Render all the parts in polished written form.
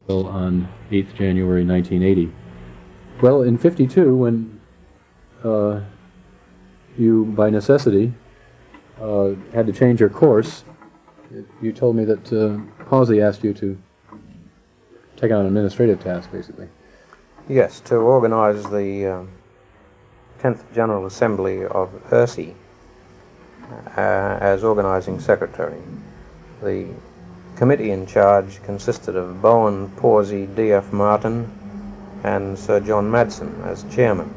on 8th January 1980. Well, in 52, when you, by necessity, had to change your course, you told me that Pawsey asked you to take on an administrative task, basically. Yes, to organize the 10th General Assembly of ERSI as organizing secretary. The committee in charge consisted of Bowen, Pawsey, D.F. Martin, and Sir John Madsen as chairman,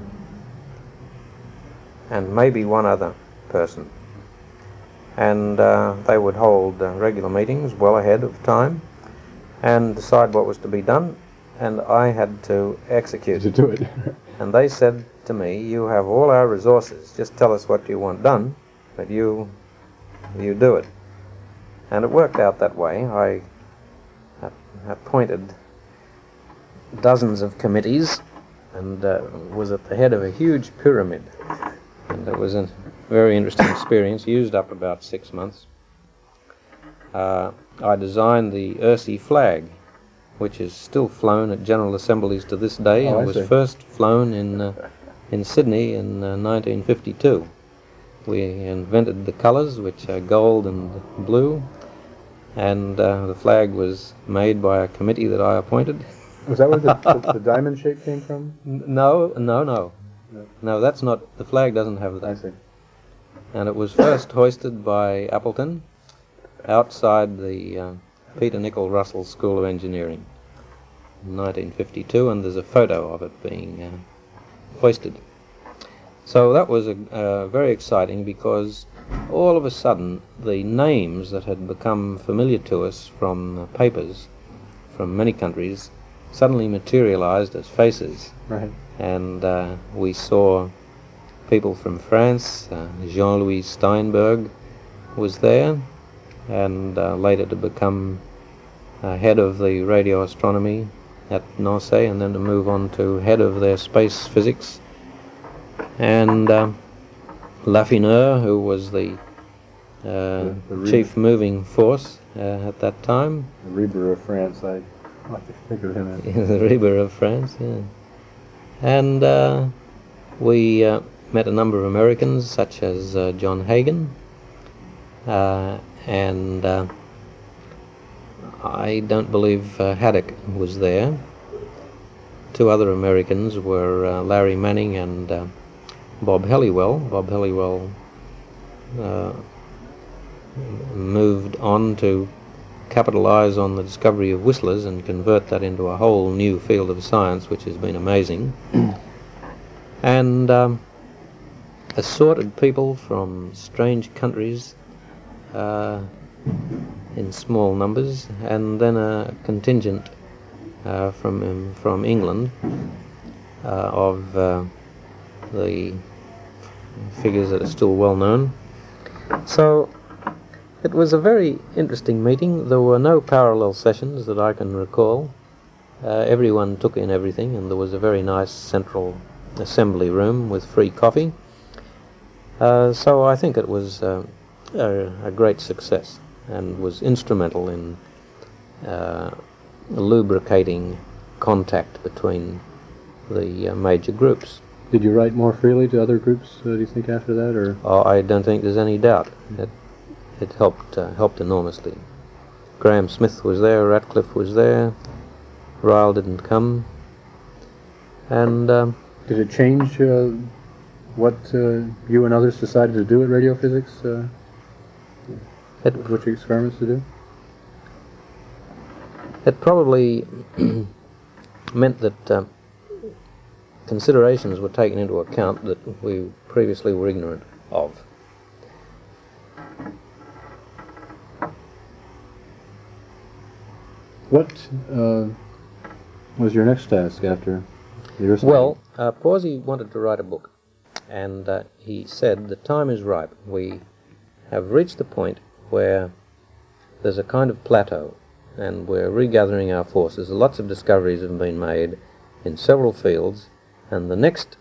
and maybe one other person. And they would hold regular meetings well ahead of time and decide what was to be done, and I had to execute. To do it. And they said to me, "You have all our resources, just tell us what you want done, but you do it." And it worked out that way. I appointed dozens of committees and was at the head of a huge pyramid. And it was a very interesting experience, used up about 6 months. I designed the ERSI flag, which is still flown at General Assemblies to this day, and was first flown in Sydney in 1952. We invented the colours, which are gold and blue, and the flag was made by a committee that I appointed. Was that where the diamond shape came from? No, that's not, the flag doesn't have that. I see. And it was first hoisted by Appleton outside the Peter Nicol Russell School of Engineering in 1952, and there's a photo of it being hoisted. So that was very exciting, because all of a sudden the names that had become familiar to us from papers from many countries suddenly materialized as faces. Right. And we saw people from France. Jean-Louis Steinberg was there, and later to become head of the radio astronomy at Nancy, and then to move on to head of their space physics. And Laffineur, who was the chief moving force at that time. The Reber of France, I like to think of him as. The Reber of France, yeah. And we met a number of Americans, such as John Hagen, and I don't believe Haddock was there. Two other Americans were Larry Manning and Bob Helliwell. Bob Helliwell moved on to capitalize on the discovery of whistlers and convert that into a whole new field of science, which has been amazing. And assorted people from strange countries in small numbers, and then a contingent from England of the figures that are still well known. So it was a very interesting meeting. There were no parallel sessions that I can recall. Everyone took in everything, and there was a very nice central assembly room with free coffee. So I think it was a great success, and was instrumental in lubricating contact between the major groups. Did you write more freely to other groups, do you think, after that, or? Oh, I don't think there's any doubt. It helped enormously. Graham Smith was there, Ratcliffe was there, Ryle didn't come, and did it change what you and others decided to do at Radio Physics? Which experiments to do? It probably meant that considerations were taken into account that we previously were ignorant of. What was your next task after the ERSI? Well, Pawsey wanted to write a book, and he said the time is ripe. We have reached the point where there's a kind of plateau, and we're regathering our forces. Lots of discoveries have been made in several fields, and the next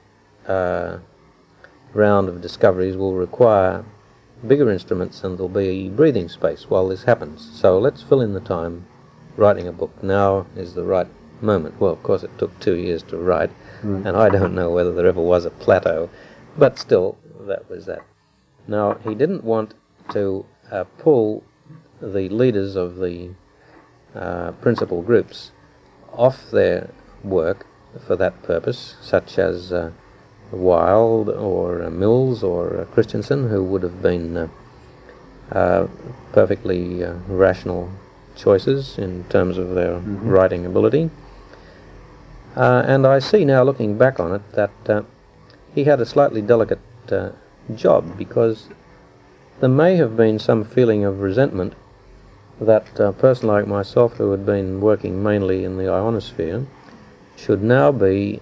round of discoveries will require bigger instruments, and there'll be breathing space while this happens. So let's fill in the time writing a book now is the right moment. Well, of course, it took 2 years to write, and I don't know whether there ever was a plateau, but still, that was that. Now, he didn't want to pull the leaders of the principal groups off their work for that purpose, such as Wilde or Mills or Christensen, who would have been perfectly rational choices in terms of their writing ability. And I see now, looking back on it, that he had a slightly delicate job, because there may have been some feeling of resentment that a person like myself, who had been working mainly in the ionosphere, should now be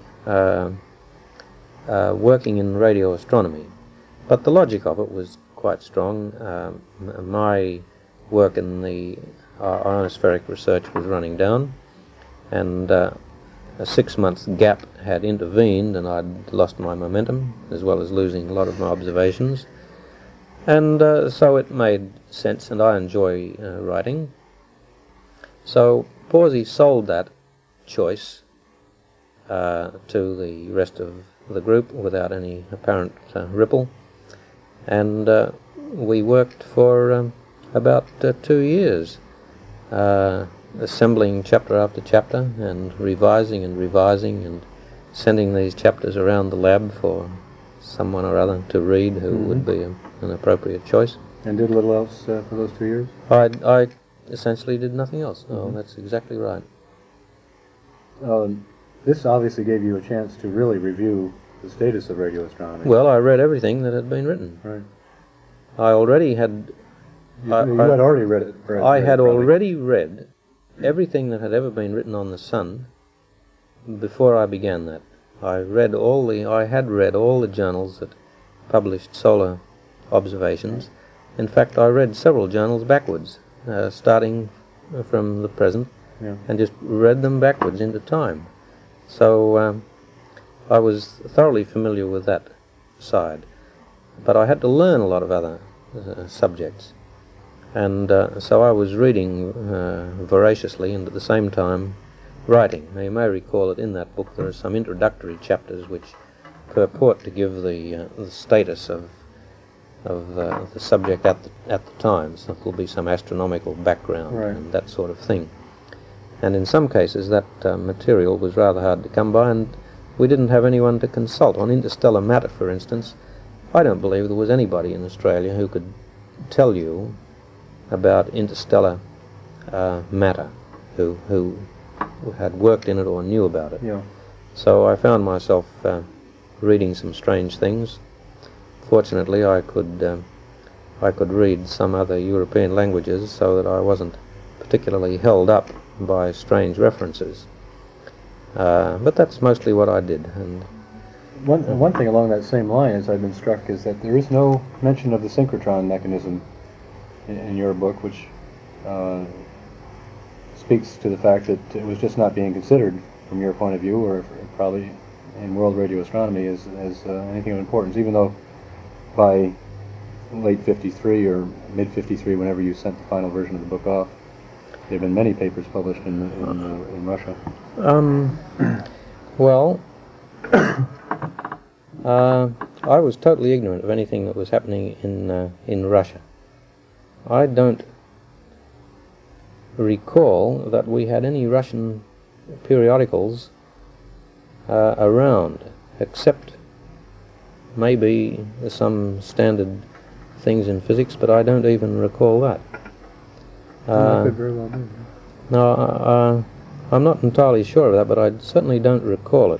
working in radio astronomy. But the logic of it was quite strong. My work in the ionospheric research was running down, and a 6-month gap had intervened, and I'd lost my momentum, as well as losing a lot of my observations. And so it made sense, and I enjoy writing. So Pawsey sold that choice to the rest of the group without any apparent ripple, and we worked for about 2 years, assembling chapter after chapter and revising and sending these chapters around the lab for someone or other to read who would be an appropriate choice. And did little else for those 2 years? I essentially did nothing else. Oh, that's exactly right. This obviously gave you a chance to really review the status of radio astronomy. Well, I read everything that had been written. Right. I already had... You had already read it. I had already read everything that had ever been written on the Sun before I began that. I had read all the journals that published solar observations. In fact, I read several journals backwards, starting from the present, and just read them backwards into time. So I was thoroughly familiar with that side. But I had to learn a lot of other subjects. And so I was reading voraciously and at the same time writing. Now, you may recall that in that book there are some introductory chapters which purport to give the status of the subject at the time. So there will be some astronomical background and that sort of thing. And in some cases that material was rather hard to come by, and we didn't have anyone to consult. On interstellar matter, for instance, I don't believe there was anybody in Australia who could tell you about interstellar matter, who had worked in it or knew about it. Yeah. So I found myself reading some strange things. Fortunately, I could read some other European languages, so that I wasn't particularly held up by strange references. But that's mostly what I did. And one thing along that same line, as I've been struck, is that there is no mention of the synchrotron mechanism in your book, which speaks to the fact that it was just not being considered from your point of view, or probably in world radio astronomy, as anything of importance, even though by late 53 or mid 53, whenever you sent the final version of the book off, there have been many papers published in Russia. Well, I was totally ignorant of anything that was happening in Russia. I don't recall that we had any Russian periodicals around, except maybe some standard things in physics, but I don't even recall that. That could very well be. No, I'm not entirely sure of that, but I certainly don't recall it.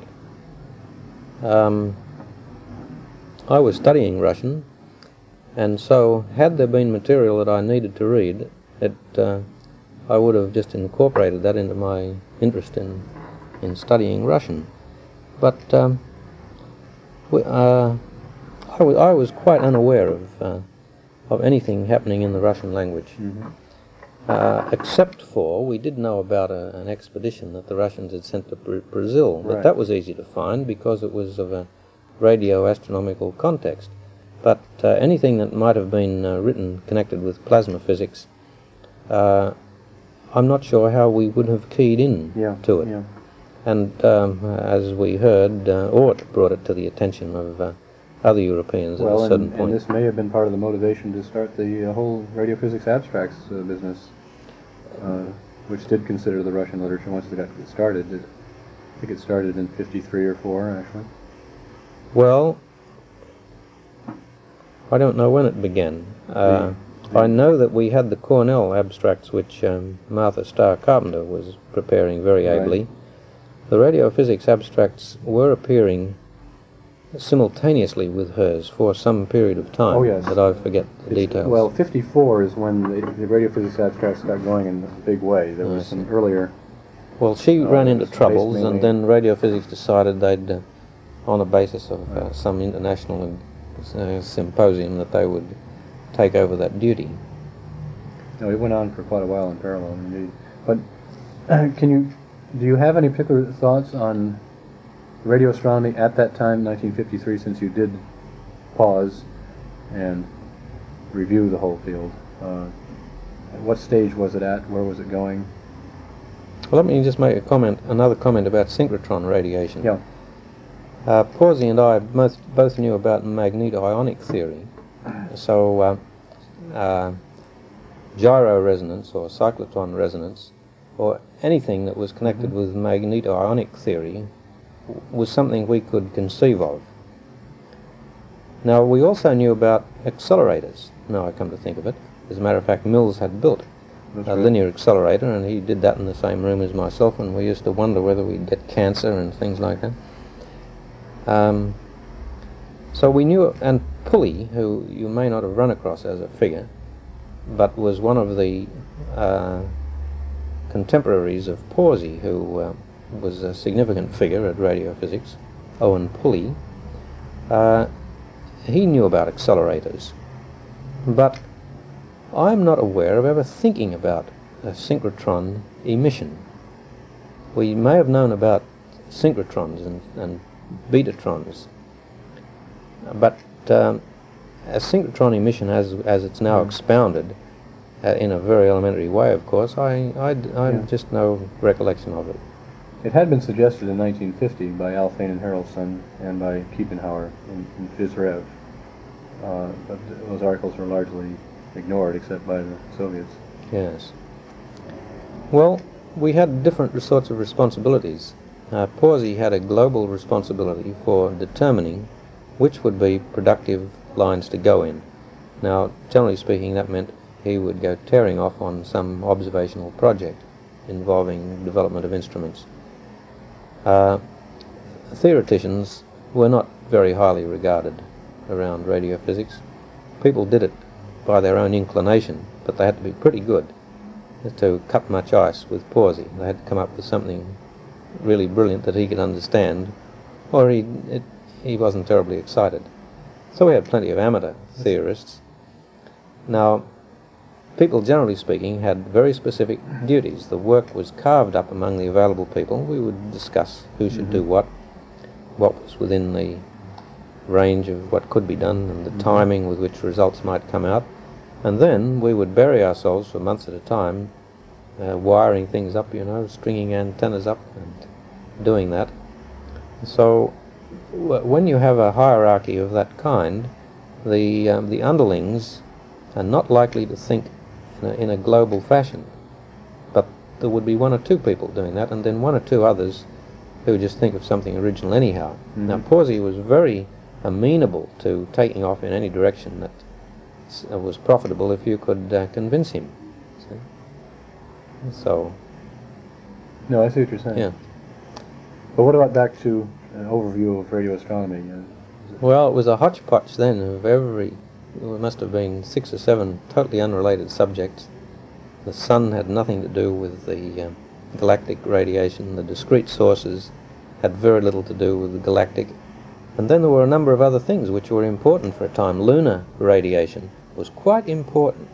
I was studying Russian, and so had there been material that I needed to read, I would have just incorporated that into my interest in studying Russian. But I was quite unaware of anything happening in the Russian language. Except for, we did know about an expedition that the Russians had sent to Brazil, but that was easy to find because it was of a radio astronomical context. But anything that might have been written connected with plasma physics, I'm not sure how we would have keyed in to it. Yeah. And as we heard, Oort brought it to the attention of other Europeans at a certain point. And this may have been part of the motivation to start the whole radio physics abstracts business, which did consider the Russian literature once it got started. I think it started in 53 or 4, actually. Well, I don't know when it began. I know that we had the Cornell abstracts, which Martha Starr Carpenter was preparing very ably. Right. The radio physics abstracts were appearing simultaneously with hers for some period of time. Oh, yes. But I forget the details. Well, 54 is when the radio physics abstracts got going in a big way. There was some earlier... Well, she ran into based troubles, mainly- and then radio physics decided they'd, on the basis of some international symposium, that they would take over that duty. No, it went on for quite a while in parallel, indeed. But do you have any particular thoughts on radio astronomy at that time, 1953, since you did pause and review the whole field? At what stage was it at? Where was it going? Well, let me just make another comment about synchrotron radiation. Yeah. Pawsey and I both knew about magneto-ionic theory, so gyro resonance or cyclotron resonance, or anything that was connected with magneto-ionic theory, was something we could conceive of. Now, we also knew about accelerators, now I come to think of it. As a matter of fact, Mills had built a linear accelerator, and he did that in the same room as myself, and we used to wonder whether we'd get cancer and things like that. So we knew, and Pulley, who you may not have run across as a figure, but was one of the contemporaries of Pawsey, who was a significant figure at radio physics, Owen Pulley. He knew about accelerators, but I'm not aware of ever thinking about a synchrotron emission. We may have known about synchrotrons and betatrons, but a synchrotron emission, as it's now expounded in a very elementary way, of course, I just no recollection of it. It had been suggested in 1950 by Alfvén and Harrelson and by Kiepenhauer in Phys Rev, but those articles were largely ignored except by the Soviets. Yes. Well, we had different sorts of responsibilities. Pawsey had a global responsibility for determining which would be productive lines to go in. Now, generally speaking, that meant he would go tearing off on some observational project involving development of instruments. Theoreticians were not very highly regarded around radio physics. People did it by their own inclination, but they had to be pretty good to cut much ice with Pawsey. They had to come up with something really brilliant that he could understand, or he wasn't terribly excited. So we had plenty of amateur theorists. Now, people, generally speaking, had very specific duties. The work was carved up among the available people. We would discuss who should do what was within the range of what could be done, and the timing with which results might come out. And then we would bury ourselves for months at a time, wiring things up, stringing antennas up and doing that. So when you have a hierarchy of that kind, the underlings are not likely to think in a global fashion, but there would be one or two people doing that, and then one or two others who just think of something original anyhow. Now, Pawsey was very amenable to taking off in any direction that was profitable if you could convince him. See? So. No, I see what you're saying. Yeah. But what about back to an overview of radio astronomy? Well, it was a hodgepodge then of there must have been 6 or 7 totally unrelated subjects. The sun had nothing to do with the galactic radiation. The discrete sources had very little to do with the galactic. And then there were a number of other things which were important for a time. Lunar radiation was quite important.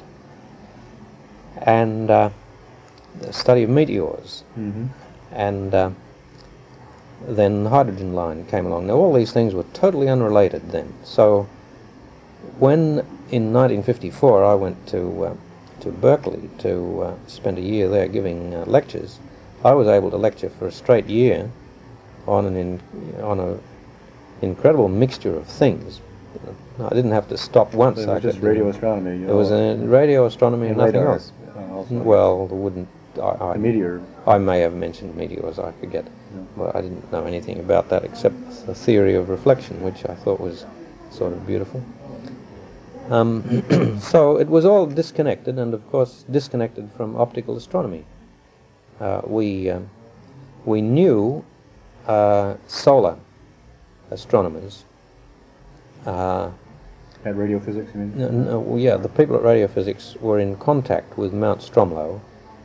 And the study of meteors. And then the hydrogen line came along. Now, all these things were totally unrelated then. So when in 1954 I went to to Berkeley to spend a year there giving lectures, I was able to lecture for a straight year on an incredible mixture of things. I didn't have to stop once. It was just radio astronomy. It was radio astronomy and nothing radar, else. Also. Well, there wouldn't. The meteor. I may have mentioned meteors. I forget. Yeah. Well, I didn't know anything about that except the theory of reflection, which I thought was sort of beautiful. So it was all disconnected, and of course disconnected from optical astronomy. We knew solar astronomers. At radio physics, you mean? No, yeah, the people at radio physics were in contact with Mount Stromlo,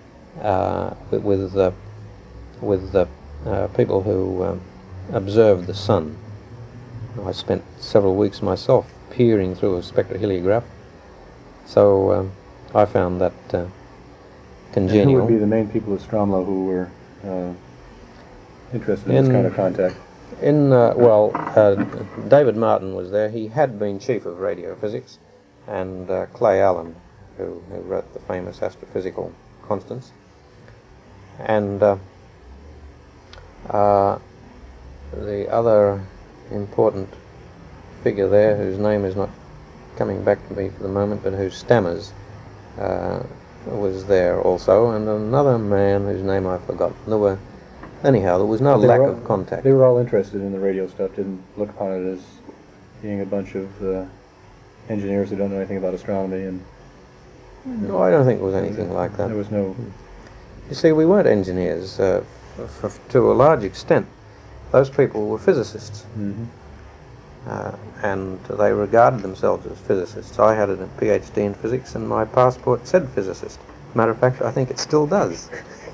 with people who observed the sun. I spent several weeks myself peering through a spectroheliograph, so I found that congenial. And who would be the main people at Stromlo who were interested in this kind of contact? David Martin was there. He had been chief of radio physics, and Clay Allen, who wrote the famous astrophysical constants. And the other important figure there, whose name is not coming back to me for the moment, but who stammers, was there also, and another man whose name I forgot. There was no lack of contact. They were all interested in the radio stuff, didn't look upon it as being a bunch of engineers who don't know anything about astronomy. And no, I don't think it was anything like that. There was no... You see, we weren't engineers to a large extent. Those people were physicists. Mm-hmm. And they regarded themselves as physicists. I had a PhD in physics, and my passport said physicist. Matter of fact, I think it still does.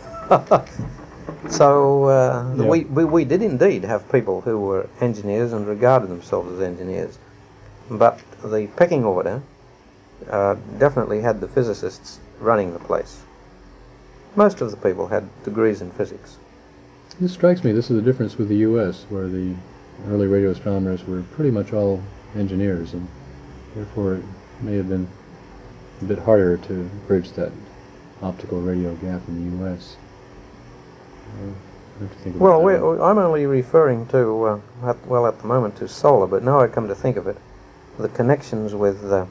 So we did indeed have people who were engineers and regarded themselves as engineers, but the pecking order definitely had the physicists running the place. Most of the people had degrees in physics. This strikes me, this is the difference with the U.S., where the early radio astronomers were pretty much all engineers, and therefore it may have been a bit harder to bridge that optical radio gap in the U.S. Well, I'm only referring to, at the moment to solar, but now I come to think of it, the connections with the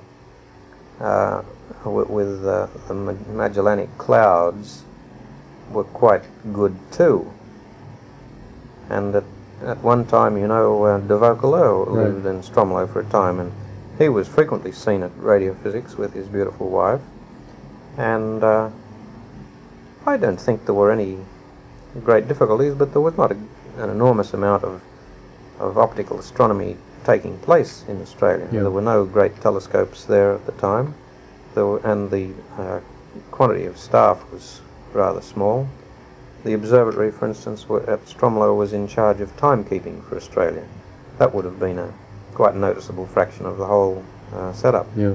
Magellanic Clouds were quite good too. And at one time, you know, de Vaucouleurs lived in Stromlo for a time, and he was frequently seen at radio physics with his beautiful wife. And I don't think there were any great difficulties, but there was not an enormous amount of optical astronomy taking place in Australia. Yeah. There were no great telescopes there at the time, and the quantity of staff was rather small. The observatory, for instance, at Stromlo was in charge of timekeeping for Australia. That would have been a quite noticeable fraction of the whole setup. Yeah,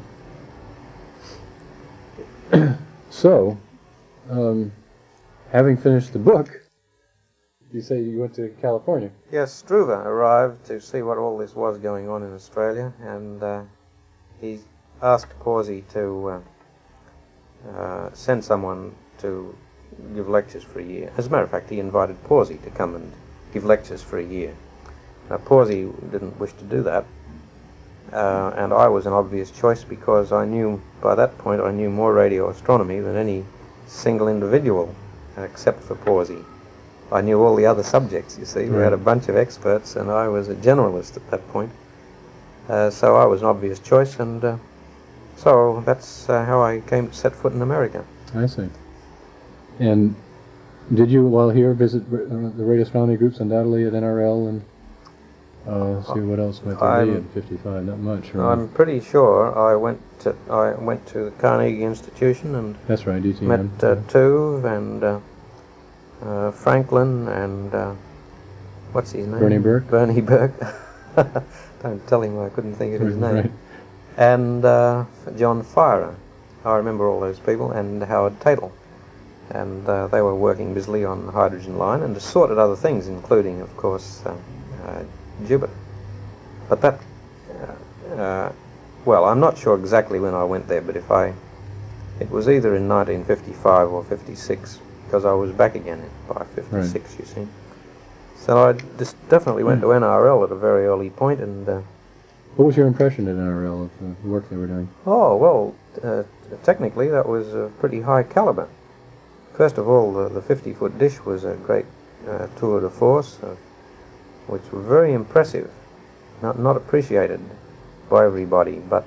yeah. So, having finished the book, you say you went to California. Yes, Struve arrived to see what all this was going on in Australia, and he asked Pawsey to send someone to give lectures for a year. As a matter of fact, he invited Pawsey to come and give lectures for a year. Now, Pawsey didn't wish to do that, and I was an obvious choice because I knew, by that point, I knew more radio astronomy than any single individual, except for Pawsey. I knew all the other subjects, you see. We had a bunch of experts, and I was a generalist at that point. So I was an obvious choice, and so that's how I came to set foot in America. I see. And did you, while here, visit the radio astronomy groups undoubtedly at NRL and see what else might there be at 55? Not much. Right? I'm pretty sure I went to the Carnegie Institution and that's right, DTM. met Tuve and Franklin and what's his name? Bernie Burke. Bernie Burke. Don't tell him I couldn't think of his name. Right. And John Fyrer. I remember all those people, and Howard Tatel. And they were working busily on the hydrogen line and assorted other things, including, of course, Jupiter. But that, well, I'm not sure exactly when I went there, but if It was either in 1955 or 56, because I was back again by 56, you see. So I just definitely went to NRL at a very early point, and What was your impression at NRL of the work they were doing? oh, well, technically that was a pretty high caliber. First of all, the 50-foot dish was a great tour de force, which was very impressive, not appreciated by everybody, but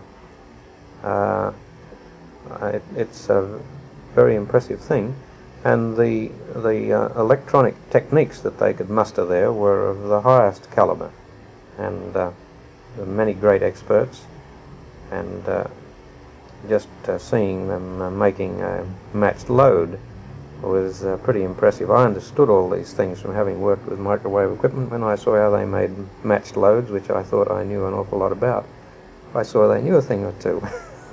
it's a very impressive thing. And the electronic techniques that they could muster there were of the highest caliber, and there were many great experts, and just seeing them making a matched load was pretty impressive. I understood all these things from having worked with microwave equipment. When I saw how they made matched loads, which I thought I knew an awful lot about, I saw they knew a thing or two.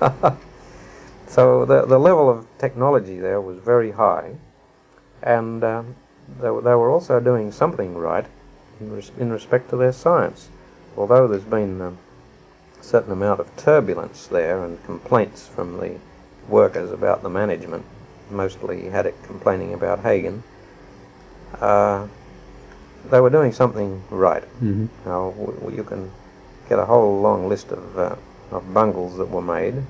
So the level of technology there was very high, and they were also doing something right in respect to their science. Although there's been a certain amount of turbulence there and complaints from the workers about the management, mostly had it complaining about Hagen, they were doing something right. Mm-hmm. Now, you can get a whole long list of bungles that were made,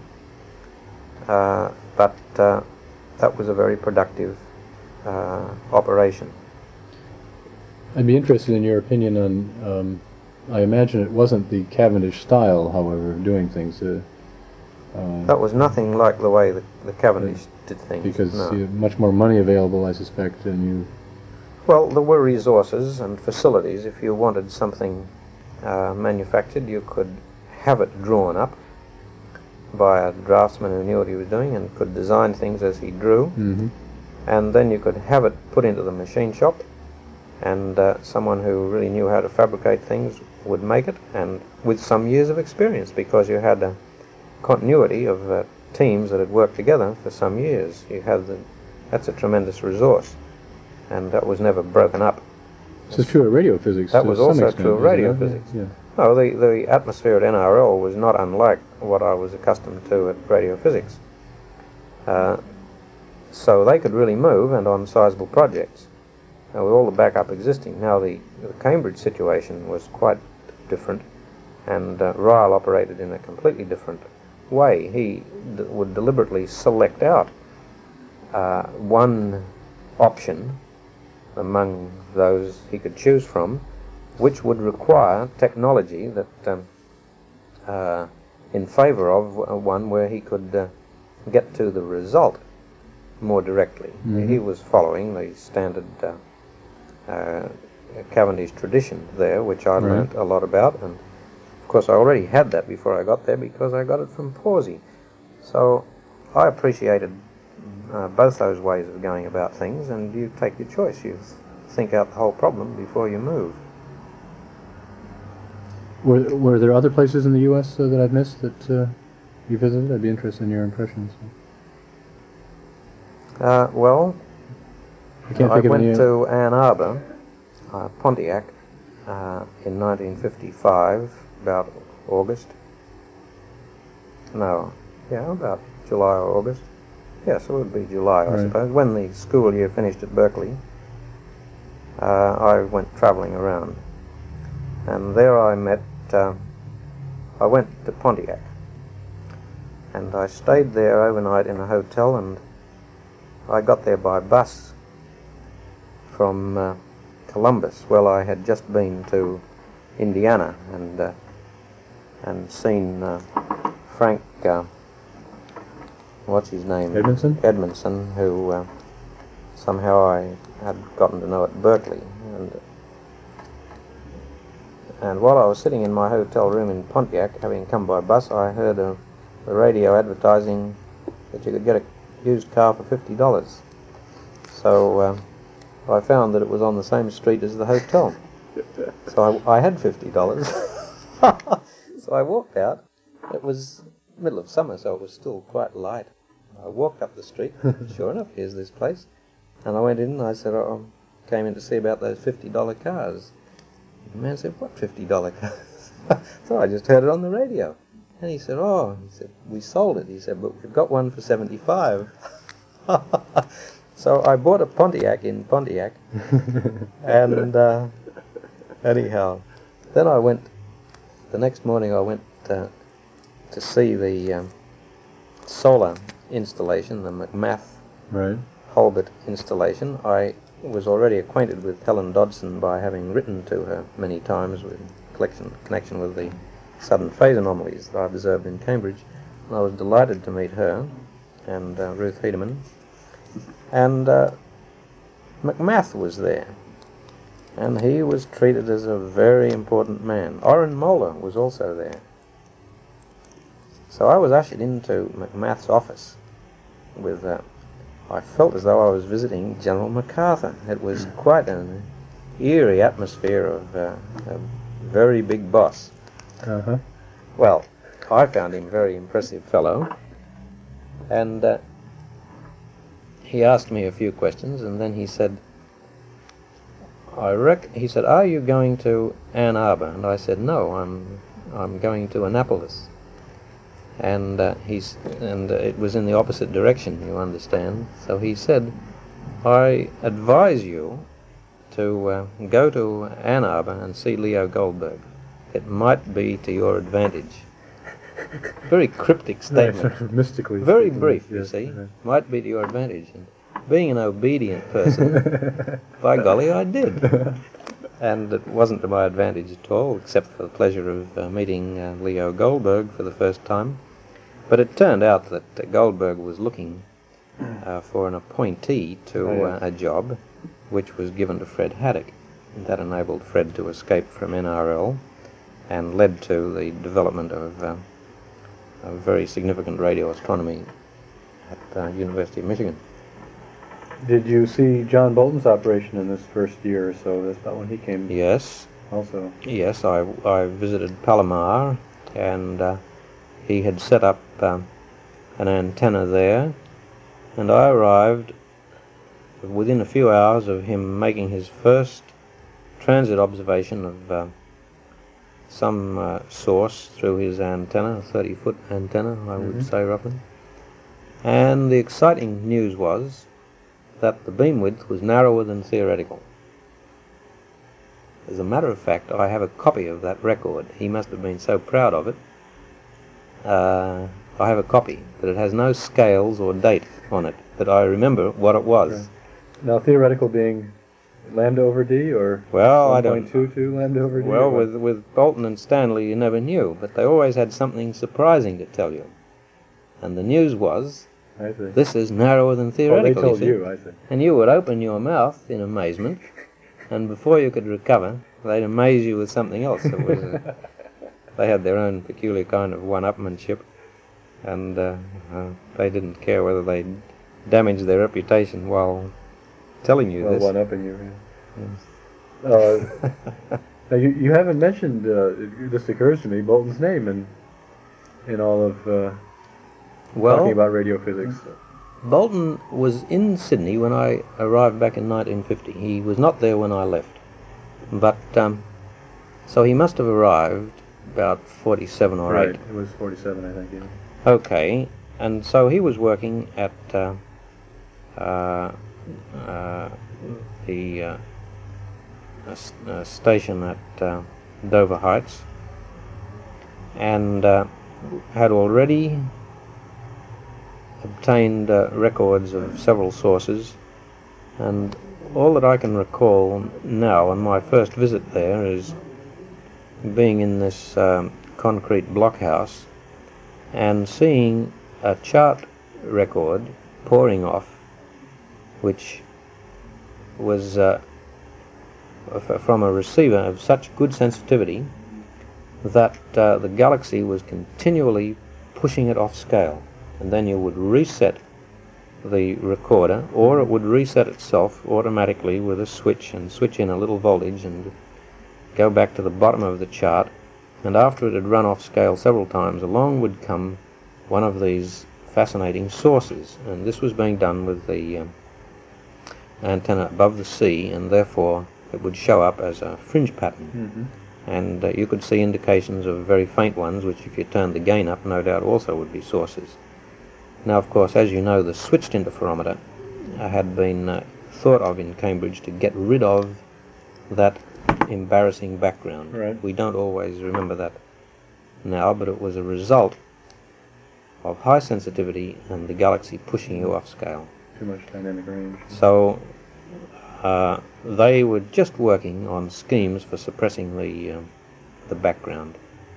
but that was a very productive operation. I'd be interested in your opinion on, I imagine it wasn't the Cavendish style, however, of doing things. That was nothing like the way the Cavendish did things. Because no. you had much more money available, I suspect, and you... Well, there were resources and facilities. If you wanted something manufactured, you could have it drawn up by a draftsman who knew what he was doing and could design things as he drew. Mm-hmm. And then you could have it put into the machine shop, and someone who really knew how to fabricate things would make it, and with some years of experience, because you had a continuity of teams that had worked together for some years. That's a tremendous resource, and that was never broken up. This is true of radio physics. That to was some also extent, true of isn't radio it? physics. Yeah. No, the atmosphere at NRL was not unlike what I was accustomed to at radio physics. So they could really move, and on sizable projects, with all the backup existing. Now the Cambridge situation was quite different, and Ryle operated in a completely different way. He would deliberately select out one option among those he could choose from, which would require technology that in favor of one where he could get to the result more directly. Mm-hmm. He was following the standard Cavendish tradition there, which I learnt a lot about, and of course I already had that before I got there because I got it from Pawsey. So I appreciated both those ways of going about things, and you take your choice. You think out the whole problem before you move. Were there other places in the U.S. That I've missed that you visited? I'd be interested in your impressions. Well, I can't I think of went any. to Ann Arbor, Pontiac, in 1955, about August. No, yeah, about July or August. Yes, it would be July, I suppose. When the school year finished at Berkeley, I went travelling around. And there I met, I went to Pontiac. And I stayed there overnight in a hotel, and I got there by bus from Columbus. Well, I had just been to Indiana and seen Frank, what's his name? Edmondson, who somehow I had gotten to know at Berkeley. And while I was sitting in my hotel room in Pontiac, having come by bus, I heard the radio advertising that you could get a used car for $50. So I found that it was on the same street as the hotel. So I had $50. So I walked out. It was middle of summer, so it was still quite light. I walked up the street. Sure enough, here's this place. And I went in and I said, came in to see about those $50 cars. The man said, what $50 cars? So I just heard it on the radio. And he said, "Oh," he said, "we sold it." He said, "but we've got one for 75." So I bought a Pontiac in Pontiac, and anyhow, then the next morning I went to see the solar installation, the McMath Right. Hulbert installation. I was already acquainted with Helen Dodson by having written to her many times with connection with the sudden phase anomalies that I observed in Cambridge. And I was delighted to meet her and Ruth Hedeman. And McMath was there, and he was treated as a very important man. Orrin Moeller was also there. So I was ushered into McMath's office with, I felt as though I was visiting General MacArthur. It was quite an eerie atmosphere of a very big boss. Uh-huh. Well, I found him a very impressive fellow, and he asked me a few questions, and then he said, he said, "Are you going to Ann Arbor?" And I said, "No, I'm going to Annapolis." And it was in the opposite direction, you understand. So he said, "I advise you to go to Ann Arbor and see Leo Goldberg. It might be to your advantage." Very cryptic statement. Right, mystically. Very speaking, brief, you yes, see. right. Might be to your advantage. And being an obedient person, by golly, I did. And it wasn't to my advantage at all, except for the pleasure of meeting Leo Goldberg for the first time. But it turned out that Goldberg was looking for an appointee to a job which was given to Fred Haddock. And that enabled Fred to escape from NRL and led to the development of a very significant radio astronomy at the University of Michigan. Did you see John Bolton's operation in this first year or so? That's about when he came Yes, also. yes, I visited Palomar, and he had set up an antenna there, and I arrived within a few hours of him making his first transit observation of some source through his antenna, a 30-foot antenna, I would say roughly. And the exciting news was that the beam width was narrower than theoretical. As a matter of fact, I have a copy of that record. He must have been so proud of it. I have a copy, but it has no scales or date on it, but I remember what it was. Right. Now, theoretical being lambda over d, or Well, I don't 1.22 lambda over d? Well, or what? with Bolton and Stanley, you never knew, but they always had something surprising to tell you. And the news was, I see. this is narrower than Oh, theoretical, they told see. you, I see. And you would open your mouth in amazement, and before you could recover, they'd amaze you with something else. It was, they had their own peculiar kind of one-upmanship, and they didn't care whether they damaged their reputation while telling you Well, this. one-upping you. Yeah. Now, you haven't mentioned, this occurs to me, Bolton's name in all of talking about radio physics. Bolton was in Sydney when I arrived back in 1950. He was not there when I left. But, so he must have arrived about 47 or 8. Right, it was 47, I think, yeah. Okay, and so he was working at the station at Dover Heights, and had already obtained records of several sources, and all that I can recall now on my first visit there is being in this concrete blockhouse and seeing a chart record pouring off, which was from a receiver of such good sensitivity that the galaxy was continually pushing it off scale, and then you would reset the recorder, or it would reset itself automatically with a switch and switch in a little voltage and go back to the bottom of the chart, and after it had run off scale several times, along would come one of these fascinating sources, and this was being done with the antenna above the sea, and therefore it would show up as a fringe pattern. and you could see indications of very faint ones, which if you turned the gain up, no doubt also would be sources. Now, of course, as you know, the switched interferometer had been thought of in Cambridge to get rid of that embarrassing background. Right. We don't always remember that now, but it was a result of high sensitivity and the galaxy pushing you off scale. Too much dynamic range. So they were just working on schemes for suppressing the background.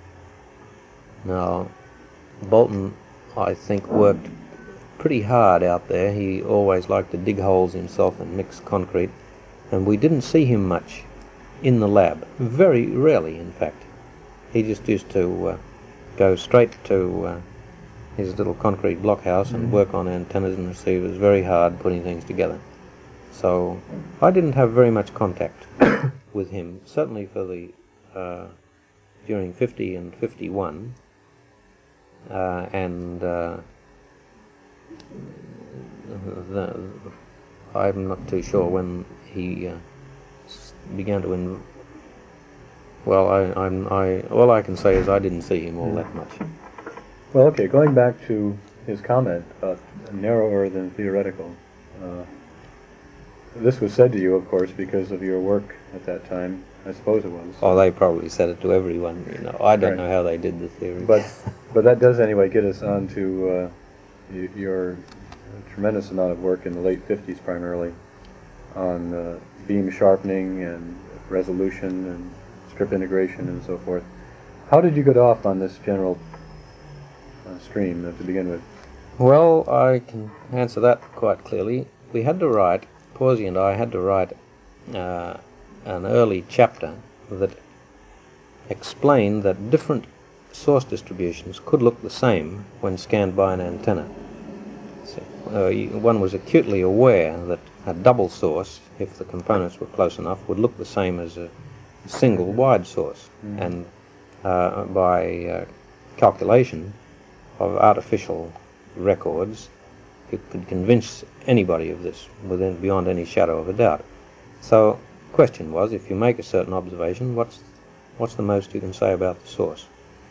Now, Bolton, I think, worked pretty hard out there. He always liked to dig holes himself and mix concrete, and we didn't see him much in the lab. Very rarely, in fact. He just used to go straight to his little concrete blockhouse and work on antennas and receivers, very hard putting things together. So I didn't have very much contact with him, certainly for the during 50 and 51, I'm not too sure when he began to. Well, all I can say is I didn't see him all that much. Well, okay, going back to his comment about narrower than theoretical. This was said to you, of course, because of your work at that time. I suppose it was. Oh, they probably said it to everyone. You know, I don't Right. know how they did the theory. But that does anyway get us on to your tremendous amount of work in the late 50s primarily on beam sharpening and resolution and strip integration and so forth. How did you get off on this general stream to begin with? Well, I can answer that quite clearly. We had to write, Pawsey and I had to write an early chapter that explained that different source distributions could look the same when scanned by an antenna. So, one was acutely aware that a double source, if the components were close enough, would look the same as a single wide source. And by calculation of artificial records, you could convince anybody of this beyond any shadow of a doubt. So the question was, if you make a certain observation, what's the most you can say about the source?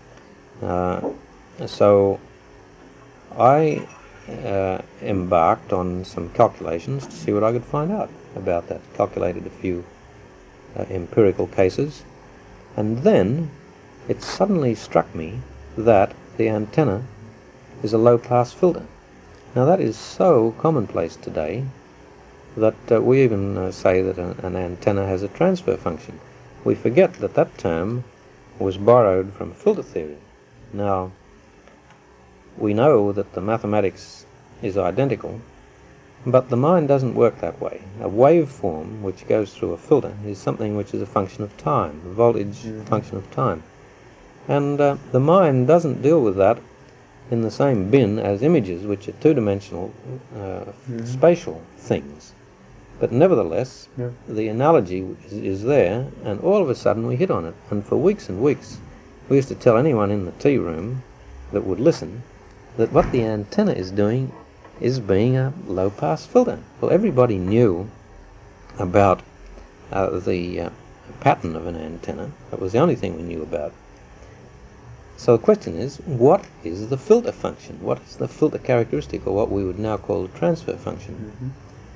So I embarked on some calculations to see what I could find out about that. Calculated a few empirical cases, and then it suddenly struck me that the antenna is a low-pass filter. Now that is so commonplace today that we even say that an antenna has a transfer function. We forget that that term was borrowed from filter theory. Now, we know that the mathematics is identical, but the mind doesn't work that way. A waveform which goes through a filter is something which is a function of time, a voltage function of time. And the mind doesn't deal with that in the same bin as images, which are two-dimensional spatial things. But nevertheless, the analogy is there, and all of a sudden we hit on it. And for weeks and weeks, we used to tell anyone in the tea room that would listen that what the antenna is doing is being a low-pass filter. Well, everybody knew about the pattern of an antenna. That was the only thing we knew about. So the question is, what is the filter function? What is the filter characteristic, or what we would now call the transfer function?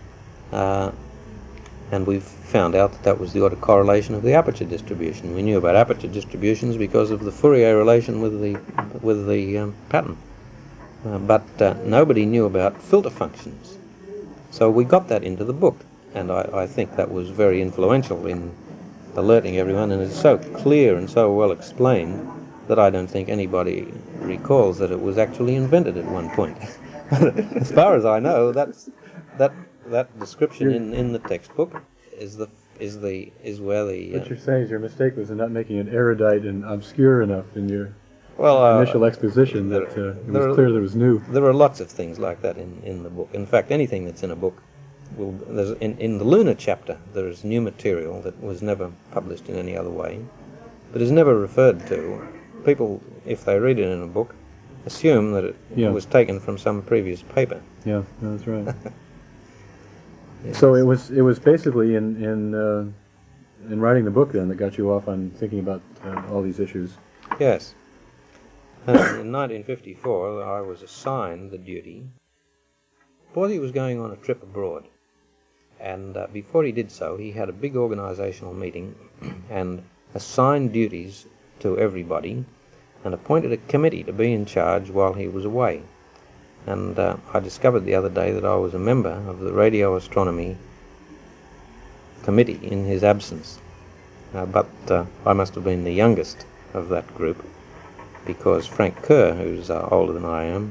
And we've found out that that was the autocorrelation of the aperture distribution. We knew about aperture distributions because of the Fourier relation with the pattern. But nobody knew about filter functions. So we got that into the book, and I think that was very influential in alerting everyone, and it's so clear and so well explained that I don't think anybody recalls that it was actually invented at one point. As far as I know, that description in the textbook is where the What you're saying is your mistake was in not making it erudite and obscure enough in your initial exposition that it was clear that it was new. There are lots of things like that in the book. In fact, anything that's in a book, in the lunar chapter, there is new material that was never published in any other way, but is never referred to. People, if they read it in a book, assume that it was taken from some previous paper. Yeah, that's right. So it was basically in in writing the book then that got you off on thinking about all these issues. Yes. In 1954, I was assigned the duty. Pawsey was going on a trip abroad, and before he did so, he had a big organisational meeting and assigned duties to everybody and appointed a committee to be in charge while he was away. And I discovered the other day that I was a member of the radio astronomy committee in his absence. But I must have been the youngest of that group, because Frank Kerr, who's older than I am,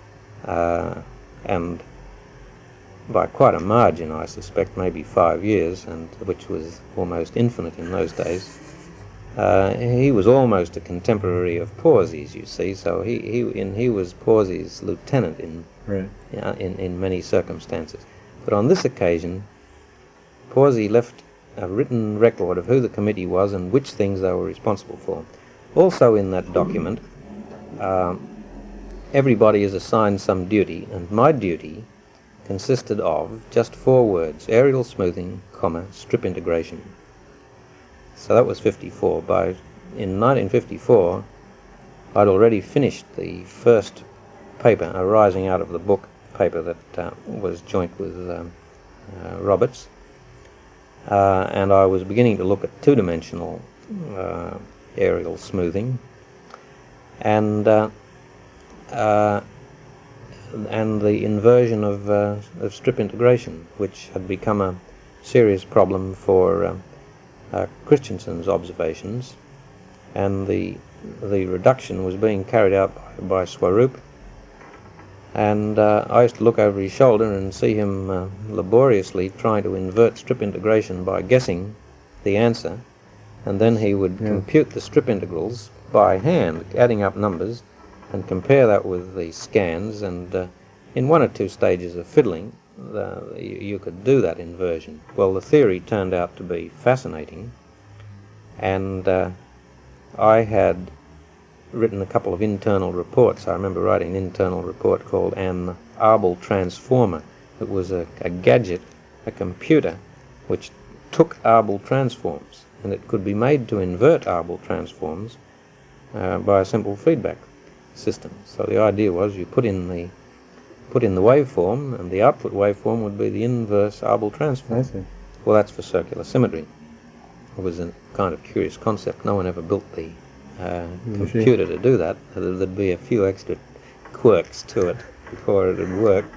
and by quite a margin, I suspect, maybe 5 years, and which was almost infinite in those days, he was almost a contemporary of Pawsey's, you see, so he was Pawsey's lieutenant in many circumstances. But on this occasion, Pawsey left a written record of who the committee was and which things they were responsible for. Also in that document, everybody is assigned some duty, and my duty consisted of just 4 words: aerial smoothing, strip integration. So that was 54. In 1954, I'd already finished the first paper arising out of the book paper that was joint with Roberts, and I was beginning to look at two-dimensional aerial smoothing, and the inversion of strip integration, which had become a serious problem for Christensen's observations, and the reduction was being carried out by Swarup, and I used to look over his shoulder and see him laboriously trying to invert strip integration by guessing the answer, and then he would compute the strip integrals by hand, adding up numbers, and compare that with the scans, and in 1 or 2 stages of fiddling you could do that inversion. Well, the theory turned out to be fascinating, and I had written a couple of internal reports. I remember writing an internal report called An Abel Transformer. It was a gadget, a computer, which took Abel transforms, and it could be made to invert Abel transforms by a simple feedback system. So the idea was you put in the waveform, and the output waveform would be the inverse Abel transform. I see. Well, that's for circular symmetry. It was a kind of curious concept. No one ever built the computer to do that. There'd be a few extra quirks to it before it would work.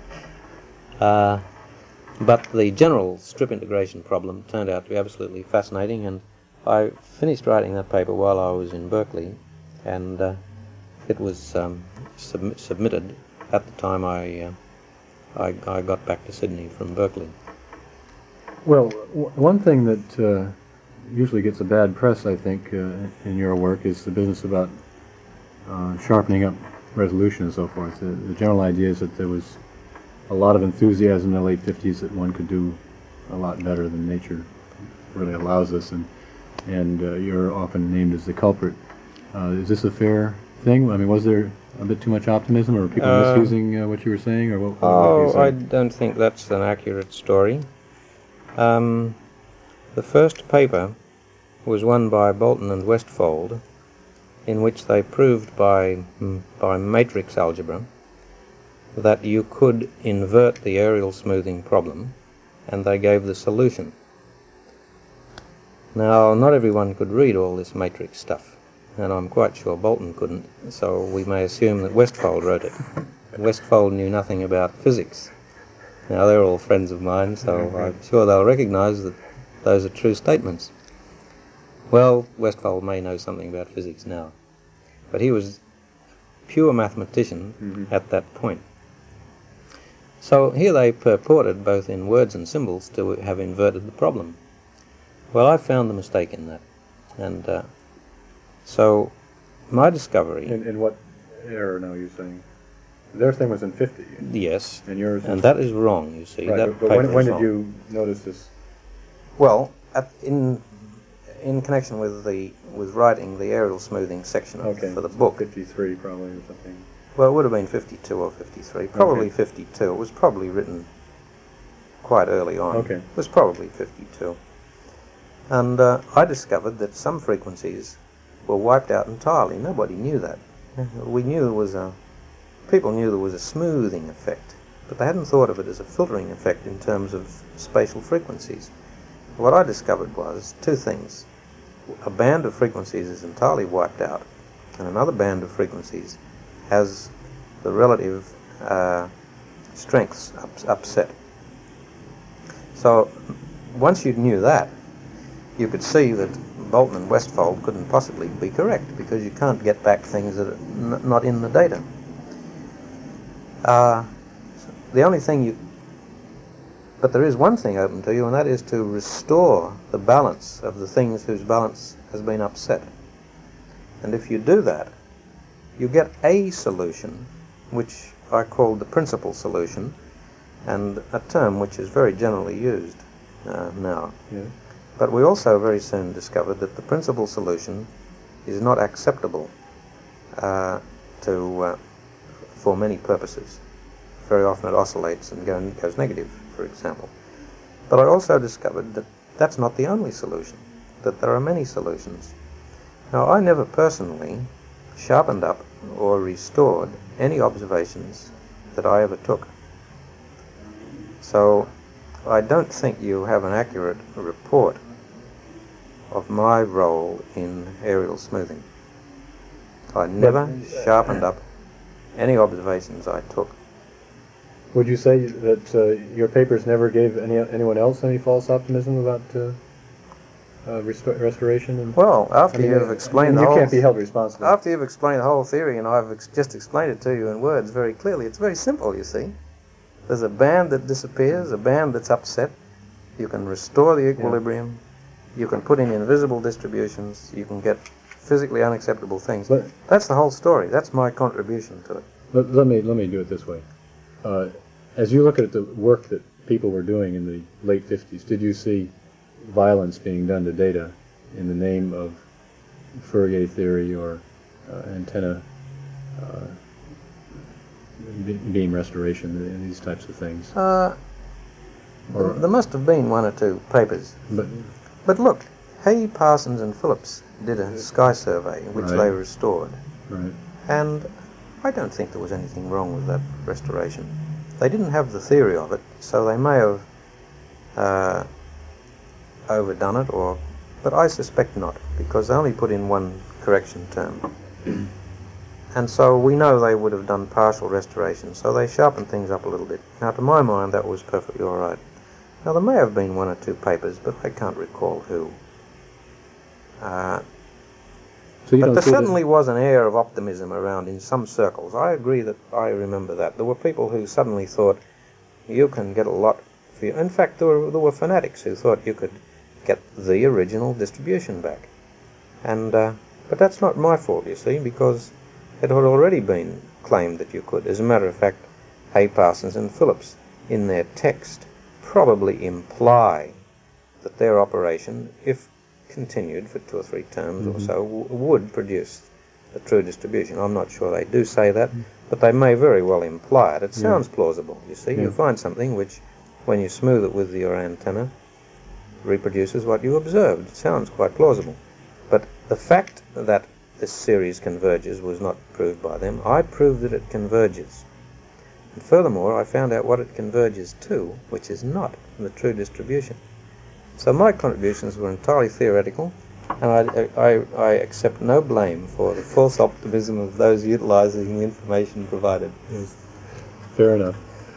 But the general strip integration problem turned out to be absolutely fascinating, and I finished writing that paper while I was in Berkeley, and it was submitted at the time I got back to Sydney from Berkeley. Well, one thing that usually gets a bad press, I think, in your work is the business about sharpening up resolution and so forth. The general idea is that there was a lot of enthusiasm in the late 50s that one could do a lot better than nature really allows us, and you're often named as the culprit. Is this a fair thing? I mean, was there a bit too much optimism, or were people misusing what you were saying, or what do you say? I don't think that's an accurate story. The first paper was one by Bolton and Westfold, in which they proved by matrix algebra that you could invert the aerial smoothing problem, and they gave the solution. Now, not everyone could read all this matrix stuff, and I'm quite sure Bolton couldn't, so we may assume that Westfold wrote it. Westfold knew nothing about physics. Now, they're all friends of mine, so I'm sure they'll recognise that those are true statements. Well, Westfold may know something about physics now, but he was a pure mathematician at that point. So here they purported, both in words and symbols, to have inverted the problem. Well, I found the mistake in that, and so my discovery... In what era now you're saying? Their thing was in 50. Yes, and yours and that is wrong, you see. Right, that but when did you notice this? Well, in connection with writing the aerial smoothing section for the book. 53 probably or something. Well, it would have been 52 or 53. Probably 52. It was probably written quite early on. Okay. It was probably 52. And I discovered that some frequencies were wiped out entirely. Nobody knew that. We knew there was people knew there was a smoothing effect, but they hadn't thought of it as a filtering effect in terms of spatial frequencies. What I discovered was two things. A band of frequencies is entirely wiped out, and another band of frequencies has the relative strengths upset. So once you knew that, you could see that Bolton and Westfold couldn't possibly be correct, because you can't get back things that are not in the data. The only thing but there is one thing open to you, and that is to restore the balance of the things whose balance has been upset. And if you do that, you get a solution, which I call the principal solution, and a term which is very generally used now. Yeah. But we also very soon discovered that the principal solution is not acceptable for many purposes. Very often it oscillates and goes negative, for example. But I also discovered that that's not the only solution, that there are many solutions. Now, I never personally sharpened up or restored any observations that I ever took. So I don't think you have an accurate report of my role in aerial smoothing. I never sharpened up any observations I took. Would you say that your papers never gave anyone else any false optimism about restoration? And, well, after you've explained the whole... You can't be held responsible. After you've explained the whole theory, and I've just explained it to you in words very clearly, it's very simple, you see. There's a band that disappears, a band that's upset. You can restore the equilibrium. Yeah. You can put in invisible distributions. You can get physically unacceptable things. That's the whole story. That's my contribution to it. Let me do it this way. As you look at the work that people were doing in the late 50s, did you see violence being done to data in the name of Fourier theory or antenna beam restoration and these types of things? There must have been one or two papers. But look, Hay, Parsons and Phillips did a sky survey which they restored. Right. And I don't think there was anything wrong with that restoration. They didn't have the theory of it, so they may have overdone it, but I suspect not, because they only put in one correction term. And so we know they would have done partial restoration, so they sharpened things up a little bit. Now, to my mind, that was perfectly all right. Now, there may have been one or two papers, but I can't recall who. But there certainly was an air of optimism around in some circles. I agree that I remember that. There were people who suddenly thought, you can get a lot for you. In fact, there were fanatics who thought you could get the original distribution back. And but that's not my fault, you see, because it had already been claimed that you could. As a matter of fact, Hay, Parsons and Phillips, in their text, probably imply that their operation, if continued for 2 or 3 terms or so, would produce a true distribution. I'm not sure they do say that, but they may very well imply it. It sounds plausible, you see. You find something which, when you smooth it with your antenna, reproduces what you observed. It sounds quite plausible. But the fact that this series converges was not proved by them. I proved that it converges. And furthermore, I found out what it converges to, which is not the true distribution. So my contributions were entirely theoretical, and I accept no blame for the false optimism of those utilizing the information provided. Yes. Fair enough.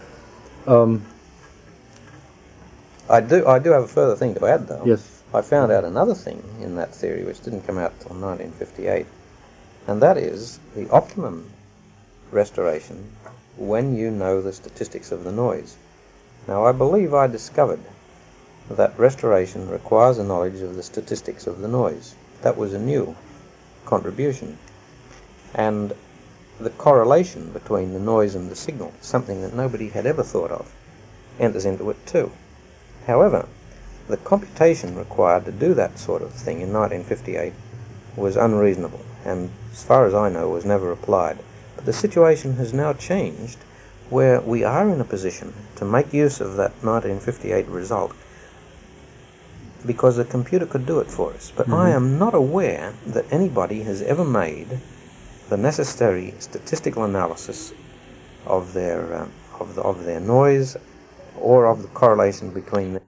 I do have a further thing to add, though. Yes. I found out another thing in that theory which didn't come out until 1958, and that is the optimum restoration when you know the statistics of the noise. Now, I believe I discovered that restoration requires a knowledge of the statistics of the noise. That was a new contribution. And the correlation between the noise and the signal, something that nobody had ever thought of, enters into it too. However, the computation required to do that sort of thing in 1958 was unreasonable, and as far as I know was never applied. But the situation has now changed, where we are in a position to make use of that 1958 result because a computer could do it for us. But I am not aware that anybody has ever made the necessary statistical analysis of their noise or of the correlation between